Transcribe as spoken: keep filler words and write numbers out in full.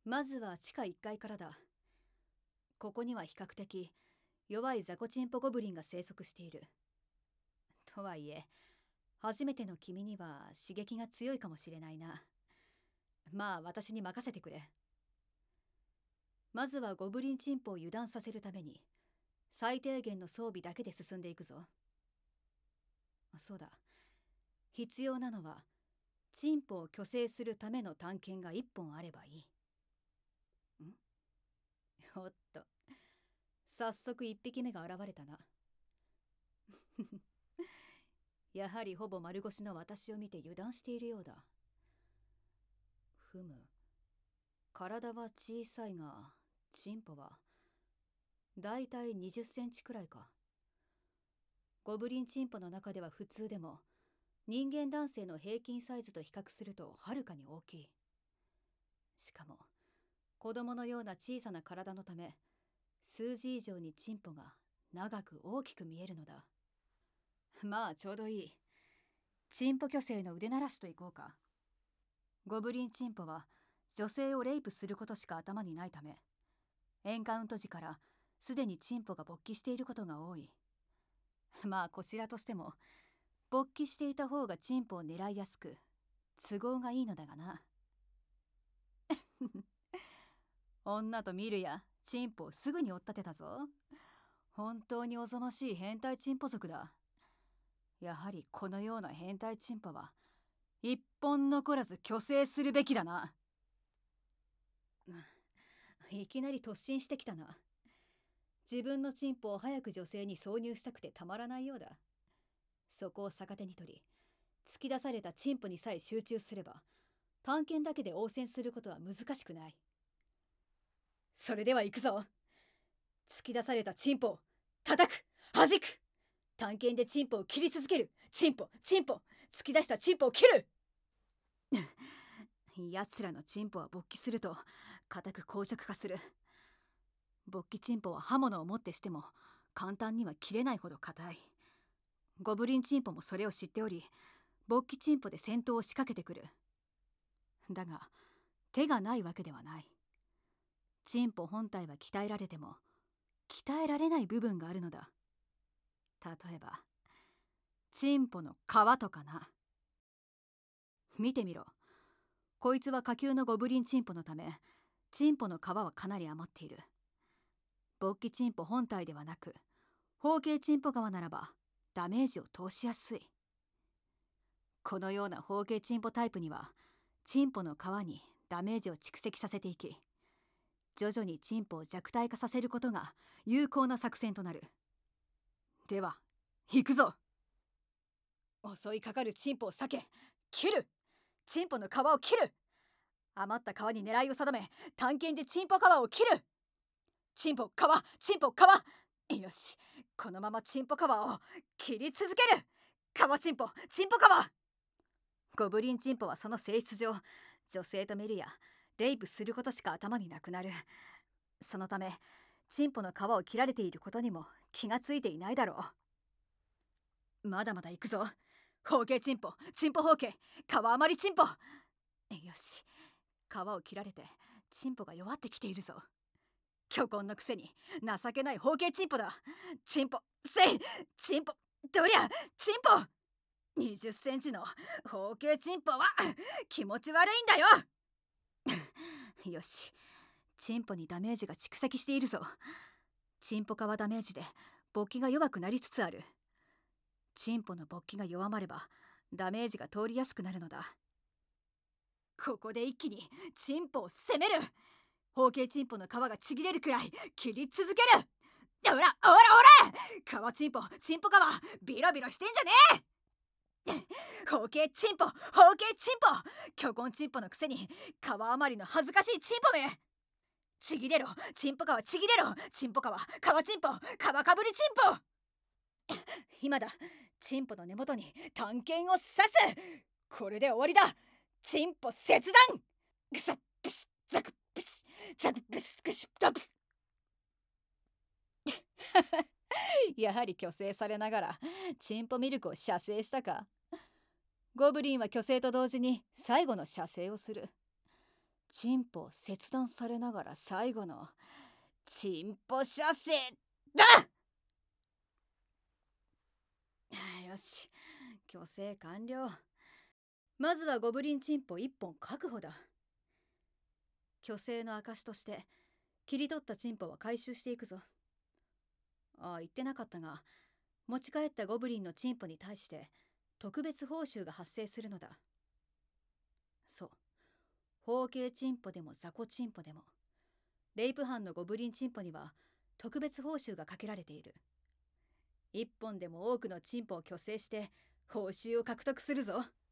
まずは地下いっかいからだ。ここには比較的弱いザコチンポゴブリンが生息している。とはいえ初めての君には刺激が強いかもしれないな。まあ私に任せてくれ。まずはゴブリンチンポを油断させるために最低限の装備だけで進んでいくぞ。そうだ、必要なのはチンポを虚勢するための探検が一本あればいい。んおっと、早速一匹目が現れたな。やはりほぼ丸腰の私を見て油断しているようだ。ふむ、体は小さいがチンポはだいたいにじゅっセンチくらいか。ゴブリンチンポの中では普通でも人間男性の平均サイズと比較するとはるかに大きい。しかも子供のような小さな体のため数字以上にチンポが長く大きく見えるのだ。まあちょうどいい。チンポ虚勢の腕慣らしといこうか。ゴブリンチンポは女性をレイプすることしか頭にないため、エンカウント時からすでにチンポが勃起していることが多い。まあこちらとしても勃起していた方がチンポを狙いやすく都合がいいのだがな。女と見るやチンポをすぐに追っ立てたぞ。本当におぞましい変態チンポ族だ。やはりこのような変態チンポは一本残らず虚勢するべきだな。いきなり突進してきたな。自分のチンポを早く女性に挿入したくてたまらないようだ。そこを逆手に取り、突き出されたチンポにさえ集中すれば探検だけで応戦することは難しくない。それでは行くぞ。突き出されたチンポを叩く、弾く。探検でチンポを切り続ける。チンポ、チンポ、突き出したチンポを切る。奴らのチンポは勃起すると固く硬直化する。勃起チンポは刃物を持ってしても簡単には切れないほど硬い。ゴブリンチンポもそれを知っており、勃起チンポで戦闘を仕掛けてくる。だが手がないわけではない。チンポ本体は鍛えられても鍛えられない部分があるのだ。例えばチンポの皮とかな。見てみろ。こいつは下級のゴブリンチンポのためチンポの皮はかなり余っている。勃起チンポ本体ではなく包茎チンポ皮ならばダメージを通しやすい。このような包茎チンポタイプにはチンポの皮にダメージを蓄積させていき、徐々にチンポを弱体化させることが有効な作戦となる。では行くぞ。襲いかかるチンポを避け切る。チンポの皮を切る。余った皮に狙いを定め探検でチンポ皮を切る。チンポ皮、チンポ皮。よし、このままチンポ皮を切り続ける。皮チンポ、チンポ皮。ゴブリンチンポはその性質上女性とメリやレイプすることしか頭になくなる。そのためチンポの皮を切られていることにも気がついていないだろう。まだまだ行くぞ。包茎チンポ、チンポ包茎、皮余りチンポ。よし、皮を切られてチンポが弱ってきているぞ。虚根のくせに情けない包茎チンポだ。チンポ、せい、チンポ、どりゃ、チンポ。にじゅっセンチの包茎チンポは気持ち悪いんだよ。よし、チンポにダメージが蓄積しているぞ。チンポ皮ダメージで勃起が弱くなりつつある。チンポの勃起が弱まればダメージが通りやすくなるのだ。ここで一気にチンポを攻める。包茎チンポの皮がちぎれるくらい切り続ける。おらおらおら、皮チンポ、チンポ皮、ビロビロしてんじゃねえ。包茎チンポ、包茎チンポ、虚根チンポのくせに皮余りの恥ずかしいチンポめ。ちぎれろ、チンポ皮ちぎれろ。チンポ皮、皮チンポ、皮かぶりチンポ。今だ。チンポの根元に探検を刺す。これで終わりだ。チンポ切断。ぐさっぷしザクプシザクプシクシザク。やはり虚勢されながらチンポミルクを射精したか。ゴブリンは虚勢と同時に最後の射精をする。 チンポを切断されながら最後のチンポ射精だ。よし、虚勢完了。まずはゴブリンチンポ一本確保だ。虚勢の証として切り取ったチンポは回収していくぞ。ああ、言ってなかったが、持ち帰ったゴブリンのチンポに対して特別報酬が発生するのだ。そう、包茎チンポでも雑魚チンポでもレイプ犯のゴブリンチンポには特別報酬がかけられている。一本でも多くのチンポを虚勢して報酬を獲得するぞ。